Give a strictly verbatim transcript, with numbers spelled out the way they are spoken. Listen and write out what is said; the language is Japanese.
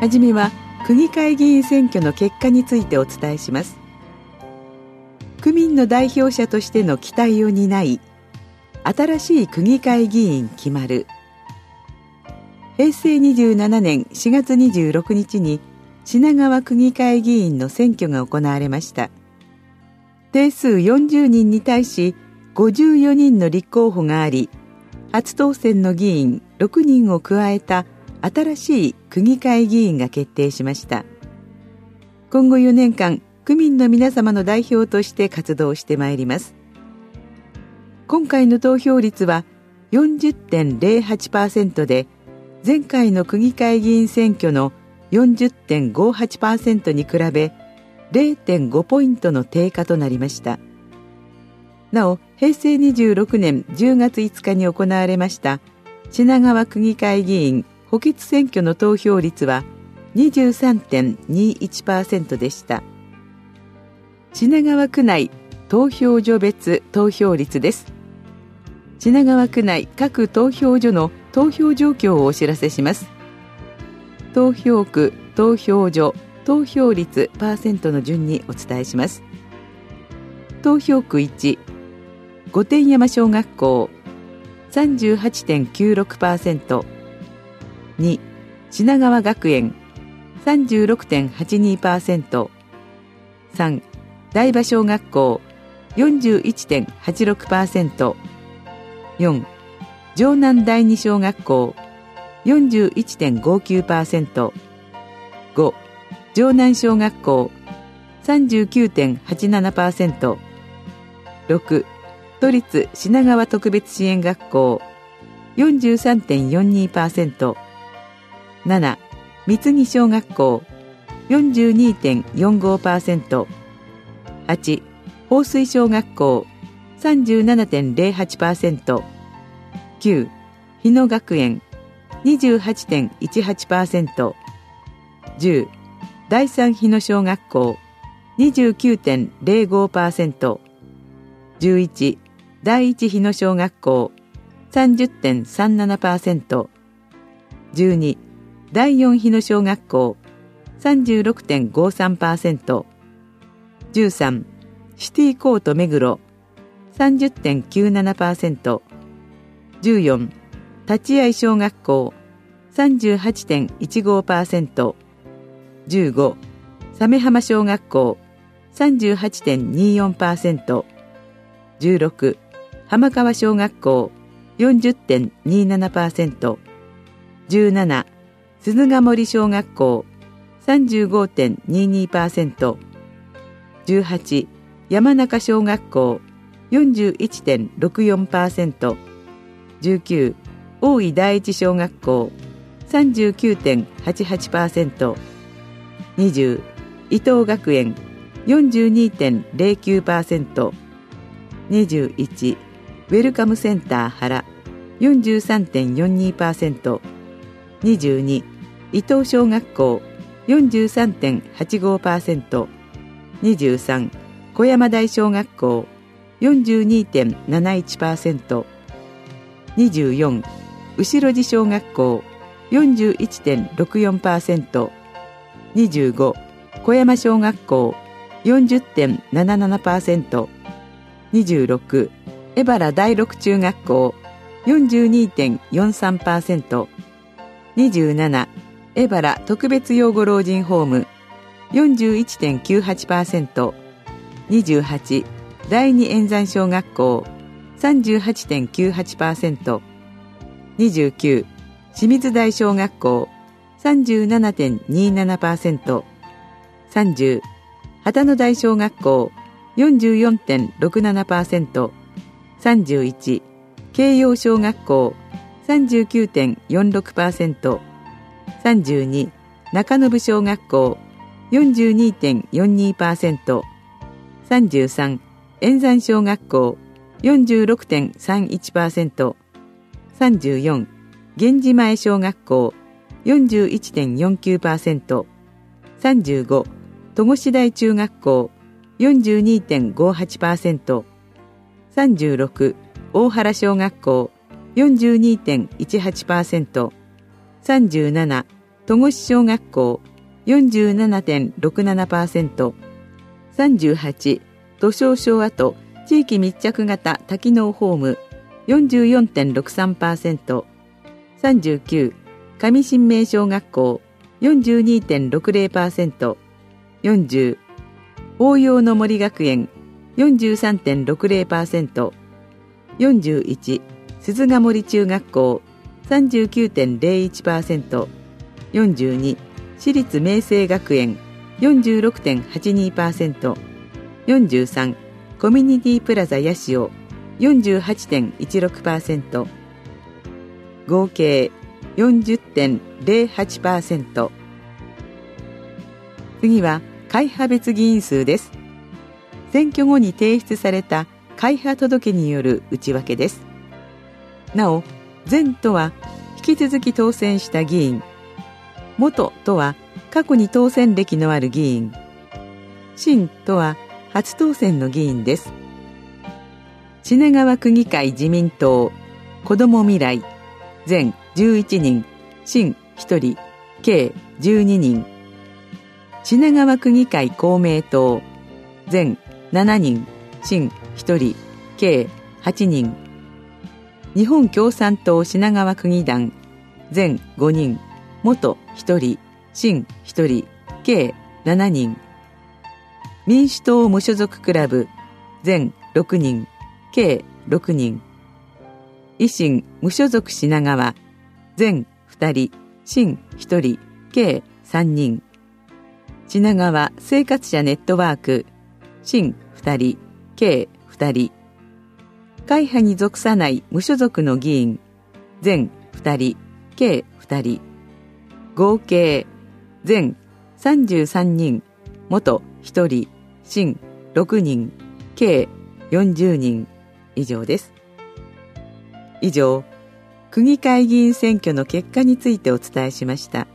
はじめは区議会議員選挙の結果についてお伝えします。区民の代表者としての期待を担い、新しい区議会議員決まる。へいせいにじゅうななねんしがつにじゅうろくにちに品川区議会議員の選挙が行われました。定数よんじゅうにんに対しごじゅうよにんの立候補があり、初当選の議員ろくにんを加えた新しい区議会議員が決定しました。今後よねんかん、区民の皆様の代表として活動してまいります。今回の投票率は よんじゅってんぜろはちパーセント で、前回の区議会議員選挙の よんじゅってんごはちパーセント に比べ れいてんごポイントの低下となりました。なお、へいせいにじゅうろくねんじゅうがついつかに行われました品川区議会議員補欠選挙の投票率は にじゅうさんてんにいちパーセント でした。品川区内投票所別投票率です。品川区内各投票所の投票状況をお知らせします。投票区、投票所、投票率パーセントの順にお伝えします。投票区いち、御殿山小学校 さんじゅうはちてんきゅうろくパーセント、に、品川学園 さんじゅうろくてんはちにパーセント、さん、台場小学校 よんじゅういちてんはちろくパーセント、よん、城南第二小学校 よんじゅういちてんごきゅうパーセント、ご、城南小学校 さんじゅうきゅうてんはちななパーセント、ろく、都立品川特別支援学校 よんじゅうさんてんよんにパーセント、なな、三木小学校 よんじゅうにてんよんごパーセント、はち、放水小学校 さんじゅうななてんぜろはちパーセント、きゅう、日野学園 にじゅうはちてんいちはちパーセント、じゅう、第三日野小学校 にじゅうきゅうてんぜろごパーセント、じゅういち、第一日野小学校 さんじゅってんさんななパーセント、じゅうに、第四日野小学校 さんじゅうろくてんごさんパーセント、じゅうさん、シティコート目黒 さんじゅってんきゅうななパーセント、じゅうよん、立合小学校 さんじゅうはちてんいちごパーセント、じゅうご、鮫浜小学校 さんじゅうはちてんによんパーセント、じゅうろく、浜川小学校 よんじゅってんにななパーセント、じゅうなな、鈴ヶ森小学校 さんじゅうごてんににパーセント、じゅうはち、山中小学校 よんじゅういちてんろくよんパーセント、じゅうきゅう、大井第一小学校 さんじゅうきゅうてんはちはちパーセント、にじゅう、伊藤学園 よんじゅうにてんぜろきゅうパーセント、にじゅういち、ウェルカムセンター原 よんじゅうさんてんよんにパーセント、にじゅうに、伊藤小学校 よんじゅうさんてんはちごパーセント、にじゅうさん、小山台小学校 よんじゅうにてんなないちパーセント、にじゅうよん、後路小学校 よんじゅういちてんろくよんパーセント、にじゅうご、小山小学校 よんじゅってんななななパーセント、にじゅうろく、江原第六中学校 よんじゅうにてんよんさんパーセント、にじゅうなな、江原特別養護老人ホーム よんじゅういちてんきゅうはちパーセント、にじゅうはち、第二円山小学校 さんじゅうはちてんきゅうはちパーセント、にじゅうきゅう、清水台小学校 さんじゅうななてんにななパーセント、さんじゅう、旗野台小学校 よんじゅうよんてんろくななパーセント、さんじゅういち、慶陽小学校 さんじゅうきゅうてんよんろくパーセント、さんじゅうに、中延小学校 よんじゅうにてんよんにパーセント、さんじゅうさん、円山小学校 よんじゅうろくてんさんいちパーセント、さんじゅうよん、源氏前小学校 よんじゅういちてんよんきゅうパーセント、さんじゅうご、戸越台中学校 よんじゅうにてんごはちパーセント、さんじゅうろく、大原小学校 よんじゅうにてんいちはちパーセント、さんじゅうなな、 戸越小学校 よんじゅうななてんろくななパーセント、さんじゅうはち都商昭和と地域密着型多機能ホーム よんじゅうよんてんろくさんパーセント、さんじゅうきゅう上新明小学校 よんじゅうにてんろくぜろパーセント、よんじゅう応用の森学園 よんじゅうさんてんろくぜろパーセント、よんじゅういち鈴ヶ森中学校 さんじゅうきゅうてんぜろいちパーセント、よんじゅうに私立明星学園 よんじゅうろくてんはちにパーセント、よんじゅうさんコミュニティプラザ八潮 よんじゅうはちてんいちろくパーセント、合計 よんじゅってんぜろはちパーセント。次は会派別議員数です。選挙後に提出された会派届による内訳です。なお、前とは引き続き当選した議員、元とは過去に当選歴のある議員、新とは初当選の議員です。品川区議会自民党子ども未来全じゅういちにん、新ひとり、計じゅうににん。品川区議会公明党全しちにん、新ひとり、計はちにん。日本共産党品川区議団全ごにん、元ひとり、新ひとり、計しちにん。民主党無所属クラブ全ろくにん、計ろくにん。維新無所属品川全ふたり、新ひとり、計さんにん。品川生活者ネットワーク新ふたり、計ふたり。会派に属さない無所属の議員全ふたり、計ふたり。合計全さんじゅうさんにん、元ひとり、新ろくにん、計よんじゅうにん以上です。以上、区議会議員選挙の結果についてお伝えしました。